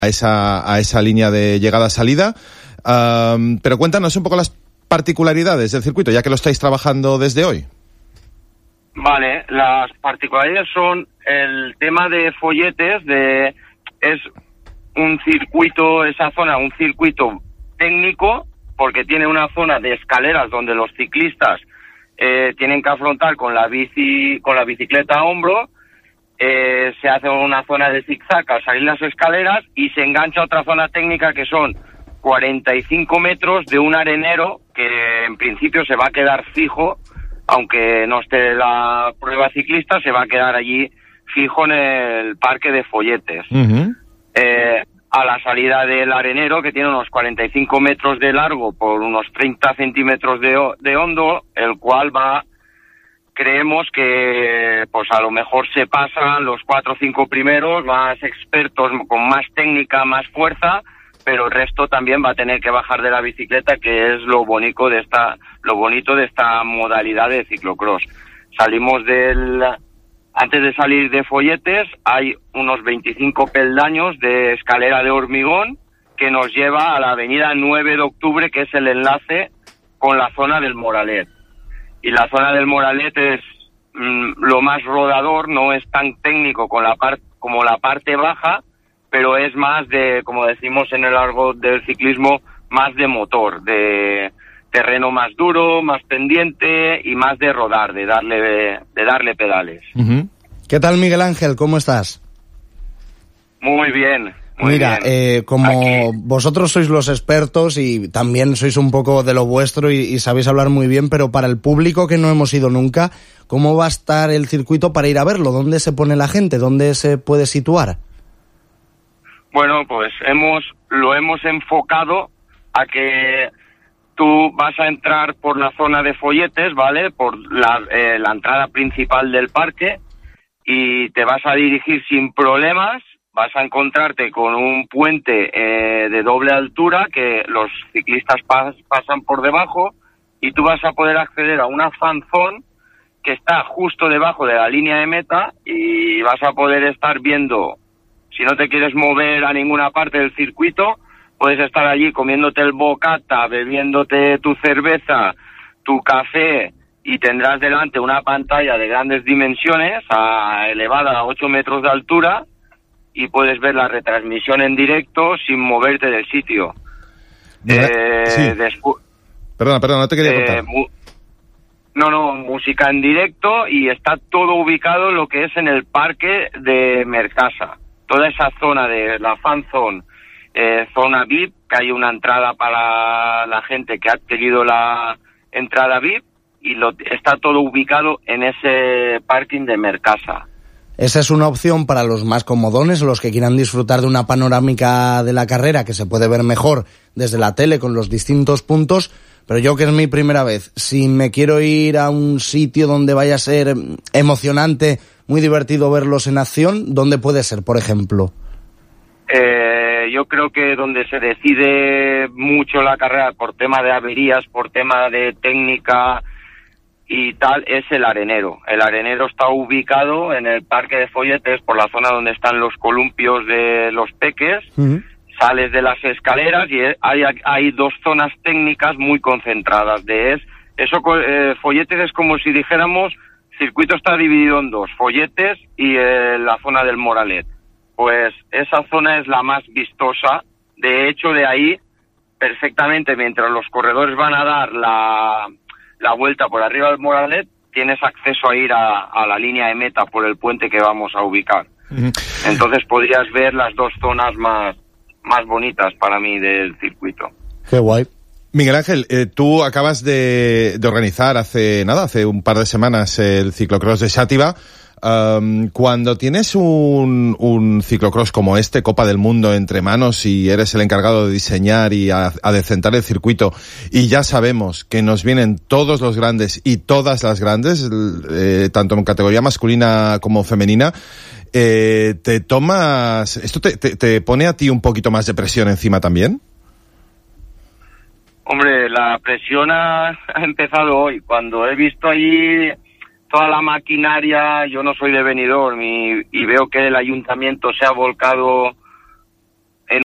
a esa línea de llegada-salida. Pero cuéntanos un poco las particularidades del circuito, ya que lo estáis trabajando desde hoy. Vale, las particularidades son el tema de folletes, es un circuito, esa zona, un circuito técnico, porque tiene una zona de escaleras donde los ciclistas tienen que afrontar con la bicicleta a hombro. Se hace una zona de zigzag al salir las escaleras y se engancha a otra zona técnica que son 45 metros de un arenero que en principio se va a quedar fijo, aunque no esté la prueba ciclista, se va a quedar allí fijo en el parque de folletes. Uh-huh. A la salida del arenero, que tiene unos 45 metros de largo por unos 30 centímetros de hondo, el cual creemos que pues a lo mejor se pasan los 4 o 5 primeros, más expertos, con más técnica, más fuerza, pero el resto también va a tener que bajar de la bicicleta, que es lo bonito de esta modalidad de ciclocross. Antes de salir de folletes hay unos 25 peldaños de escalera de hormigón que nos lleva a la avenida 9 de octubre, que es el enlace con la zona del Moralet. Y la zona del Moralet es lo más rodador, no es tan técnico como la parte baja, pero es más de, como decimos en el argot del ciclismo, más de motor, de terreno más duro, más pendiente y más de rodar, de darle pedales. Uh-huh. ¿Qué tal, Miguel Ángel? ¿Cómo estás? Muy bien. Mira, como aquí vosotros sois los expertos y también sois un poco de lo vuestro y sabéis hablar muy bien, pero para el público que no hemos ido nunca, ¿cómo va a estar el circuito para ir a verlo? ¿Dónde se pone la gente? ¿Dónde se puede situar? Bueno, pues lo hemos enfocado a que tú vas a entrar por la zona de folletes, ¿vale? Por la entrada principal del parque y te vas a dirigir sin problemas. Vas a encontrarte con un puente de doble altura que los ciclistas pasan por debajo y tú vas a poder acceder a una fan zone que está justo debajo de la línea de meta y vas a poder estar viendo. Si no te quieres mover a ninguna parte del circuito, puedes estar allí comiéndote el bocata, bebiéndote tu cerveza, tu café, y tendrás delante una pantalla de grandes dimensiones, elevada a 8 metros de altura, y puedes ver la retransmisión en directo sin moverte del sitio. Sí. Perdona, no te quería contar. Música en directo y está todo ubicado en lo que es en el parque de Mercasa. Toda esa zona de la fan zone, zona VIP, que hay una entrada para la gente que ha adquirido la entrada VIP y está todo ubicado en ese parking de Mercasa. Esa es una opción para los más comodones o los que quieran disfrutar de una panorámica de la carrera que se puede ver mejor desde la tele con los distintos puntos, pero yo, que es mi primera vez, si me quiero ir a un sitio donde vaya a ser emocionante, muy divertido verlos en acción, ¿dónde puede ser, por ejemplo? Yo creo que donde se decide mucho la carrera por tema de averías, por tema de técnica y tal, es el arenero. El arenero está ubicado en el parque de folletes, por la zona donde están los columpios de los peques. Uh-huh. Sales de las escaleras y hay dos zonas técnicas muy concentradas. Folletes es como si dijéramos, circuito está dividido en dos, folletes y la zona del Moralet. Pues esa zona es la más vistosa. De hecho, de ahí, perfectamente, mientras los corredores van a dar la vuelta por arriba del Moralet, tienes acceso a ir a la línea de meta por el puente que vamos a ubicar. Uh-huh. Entonces podrías ver las dos zonas más bonitas para mí del circuito. Qué guay. Miguel Ángel, tú acabas de organizar hace un par de semanas el ciclocross de Xàtiva. Cuando tienes un ciclocross como este, Copa del Mundo, entre manos y eres el encargado de diseñar y adecentar el circuito, y ya sabemos que nos vienen todos los grandes y todas las grandes, tanto en categoría masculina como femenina, ¿esto te pone a ti un poquito más de presión encima también? Hombre, la presión ha empezado hoy. Cuando he visto allí toda la maquinaria, yo no soy de Benidorm y veo que el ayuntamiento se ha volcado